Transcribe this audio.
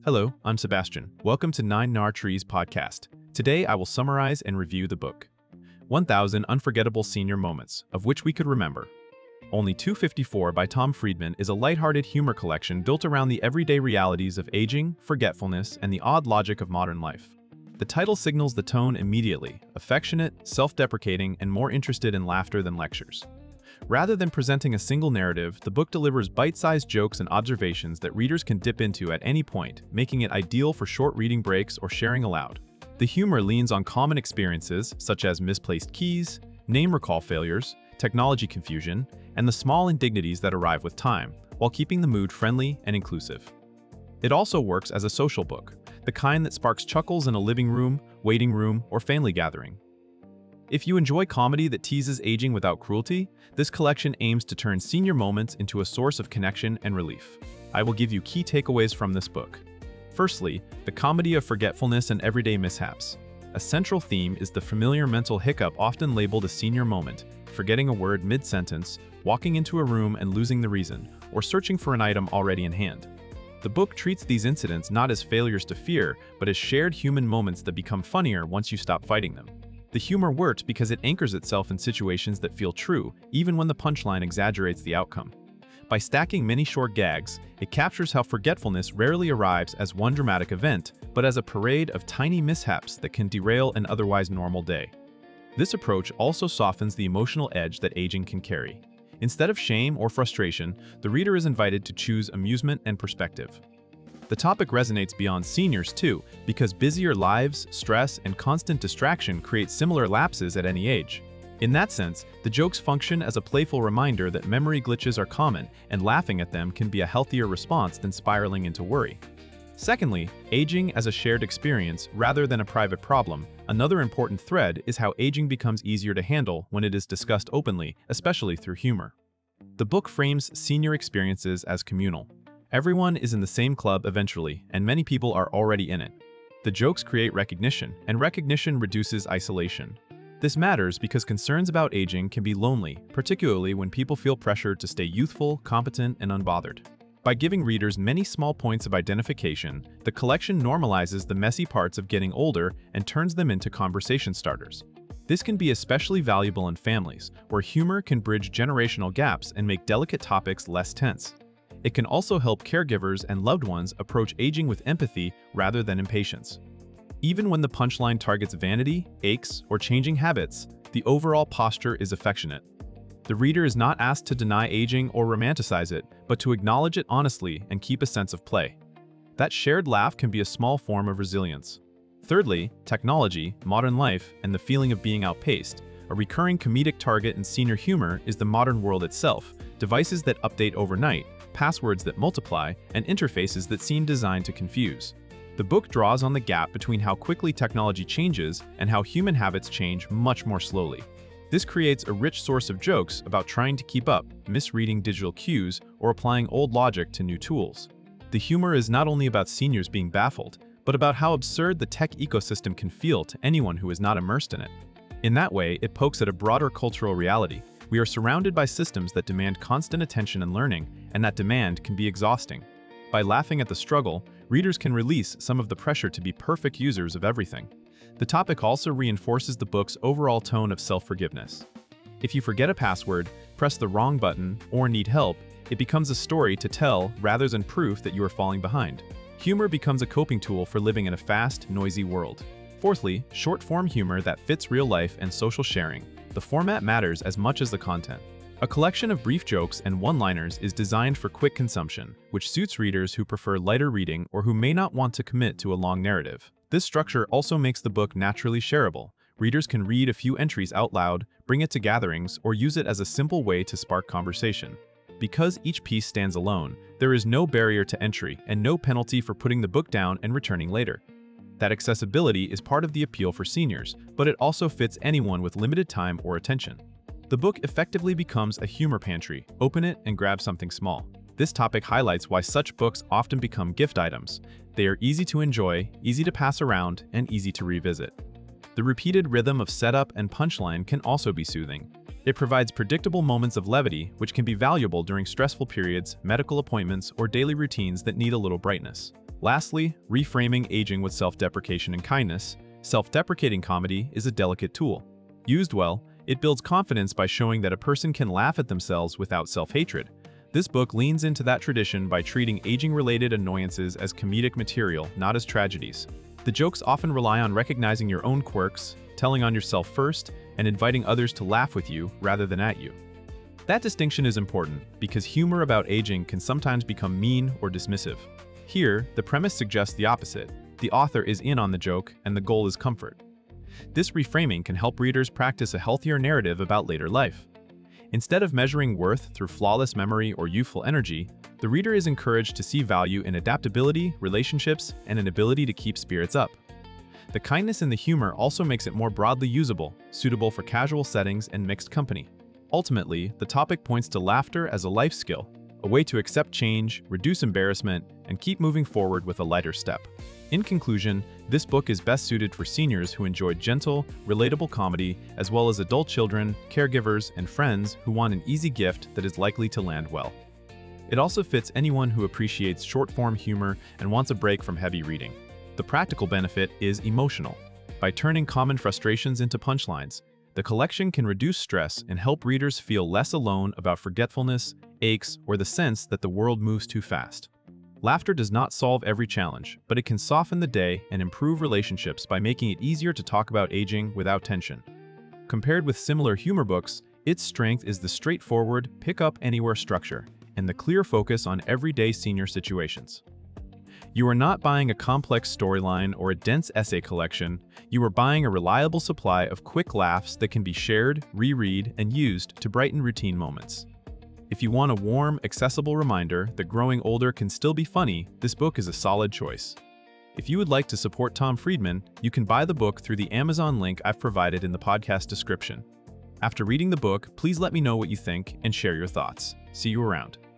Hello, I'm Sebastian. Welcome to 9 Gnar Trees podcast. Today I will summarize and review the book. 1000 Unforgettable Senior Moments, of which we could remember. Only 254 by Tom Friedman is a lighthearted humor collection built around the everyday realities of aging, forgetfulness, and the odd logic of modern life. The title signals the tone immediately: affectionate, self-deprecating, and more interested in laughter than lectures. Rather than presenting a single narrative, the book delivers bite-sized jokes and observations that readers can dip into at any point, making it ideal for short reading breaks or sharing aloud. The humor leans on common experiences, such as misplaced keys, name recall failures, technology confusion, and the small indignities that arrive with time, while keeping the mood friendly and inclusive. It also works as a social book, the kind that sparks chuckles in a living room, waiting room, or family gathering. If you enjoy comedy that teases aging without cruelty, this collection aims to turn senior moments into a source of connection and relief. I will give you key takeaways from this book. Firstly, the comedy of forgetfulness and everyday mishaps. A central theme is the familiar mental hiccup often labeled a senior moment: forgetting a word mid-sentence, walking into a room and losing the reason, or searching for an item already in hand. The book treats these incidents not as failures to fear, but as shared human moments that become funnier once you stop fighting them. The humor works because it anchors itself in situations that feel true, even when the punchline exaggerates the outcome. By stacking many short gags, it captures how forgetfulness rarely arrives as one dramatic event, but as a parade of tiny mishaps that can derail an otherwise normal day. This approach also softens the emotional edge that aging can carry. Instead of shame or frustration, the reader is invited to choose amusement and perspective. The topic resonates beyond seniors too, because busier lives, stress, and constant distraction create similar lapses at any age. In that sense, the jokes function as a playful reminder that memory glitches are common, and laughing at them can be a healthier response than spiraling into worry. Secondly, aging as a shared experience rather than a private problem. Another important thread is how aging becomes easier to handle when it is discussed openly, especially through humor. The book frames senior experiences as communal. Everyone is in the same club eventually, and many people are already in it. The jokes create recognition, and recognition reduces isolation. This matters because concerns about aging can be lonely, particularly when people feel pressured to stay youthful, competent, and unbothered. By giving readers many small points of identification, the collection normalizes the messy parts of getting older and turns them into conversation starters. This can be especially valuable in families, where humor can bridge generational gaps and make delicate topics less tense. It can also help caregivers and loved ones approach aging with empathy rather than impatience. Even when the punchline targets vanity, aches, or changing habits, the overall posture is affectionate. The reader is not asked to deny aging or romanticize it, but to acknowledge it honestly and keep a sense of play. That shared laugh can be a small form of resilience. Thirdly, technology, modern life, and the feeling of being outpaced. A recurring comedic target in senior humor is the modern world itself: devices that update overnight, passwords that multiply, and interfaces that seem designed to confuse. The book draws on the gap between how quickly technology changes and how human habits change much more slowly. This creates a rich source of jokes about trying to keep up, misreading digital cues, or applying old logic to new tools. The humor is not only about seniors being baffled, but about how absurd the tech ecosystem can feel to anyone who is not immersed in it. In that way, it pokes at a broader cultural reality. We are surrounded by systems that demand constant attention and learning, and that demand can be exhausting. By laughing at the struggle, readers can release some of the pressure to be perfect users of everything. The topic also reinforces the book's overall tone of self-forgiveness. If you forget a password, press the wrong button, or need help, it becomes a story to tell rather than proof that you are falling behind. Humor becomes a coping tool for living in a fast, noisy world. Fourthly, short-form humor that fits real life and social sharing. The format matters as much as the content. A collection of brief jokes and one-liners is designed for quick consumption, which suits readers who prefer lighter reading or who may not want to commit to a long narrative. This structure also makes the book naturally shareable. Readers can read a few entries out loud, bring it to gatherings, or use it as a simple way to spark conversation. Because each piece stands alone, there is no barrier to entry and no penalty for putting the book down and returning later. That accessibility is part of the appeal for seniors, but it also fits anyone with limited time or attention. The book effectively becomes a humor pantry. Open it and grab something small. This topic highlights why such books often become gift items. They are easy to enjoy, easy to pass around, and easy to revisit. The repeated rhythm of setup and punchline can also be soothing. It provides predictable moments of levity, which can be valuable during stressful periods, medical appointments, or daily routines that need a little brightness. Lastly, reframing aging with self-deprecation and kindness. Self-deprecating comedy is a delicate tool. Used well, it builds confidence by showing that a person can laugh at themselves without self-hatred. This book leans into that tradition by treating aging-related annoyances as comedic material, not as tragedies. The jokes often rely on recognizing your own quirks, telling on yourself first, and inviting others to laugh with you rather than at you. That distinction is important because humor about aging can sometimes become mean or dismissive. Here, the premise suggests the opposite. The author is in on the joke, and the goal is comfort. This reframing can help readers practice a healthier narrative about later life. Instead of measuring worth through flawless memory or youthful energy, the reader is encouraged to see value in adaptability, relationships, and an ability to keep spirits up. The kindness in the humor also makes it more broadly usable, suitable for casual settings and mixed company. Ultimately, the topic points to laughter as a life skill, a way to accept change, reduce embarrassment, and keep moving forward with a lighter step. In conclusion, this book is best suited for seniors who enjoy gentle, relatable comedy, as well as adult children, caregivers, and friends who want an easy gift that is likely to land well. It also fits anyone who appreciates short-form humor and wants a break from heavy reading. The practical benefit is emotional. By turning common frustrations into punchlines, the collection can reduce stress and help readers feel less alone about forgetfulness, aches, or the sense that the world moves too fast. Laughter does not solve every challenge, but it can soften the day and improve relationships by making it easier to talk about aging without tension. Compared with similar humor books, its strength is the straightforward, pick-up-anywhere structure and the clear focus on everyday senior situations. You are not buying a complex storyline or a dense essay collection, you are buying a reliable supply of quick laughs that can be shared, reread, and used to brighten routine moments. If you want a warm, accessible reminder that growing older can still be funny, this book is a solid choice. If you would like to support Tom Friedman, you can buy the book through the Amazon link I've provided in the podcast description. After reading the book, please let me know what you think and share your thoughts. See you around.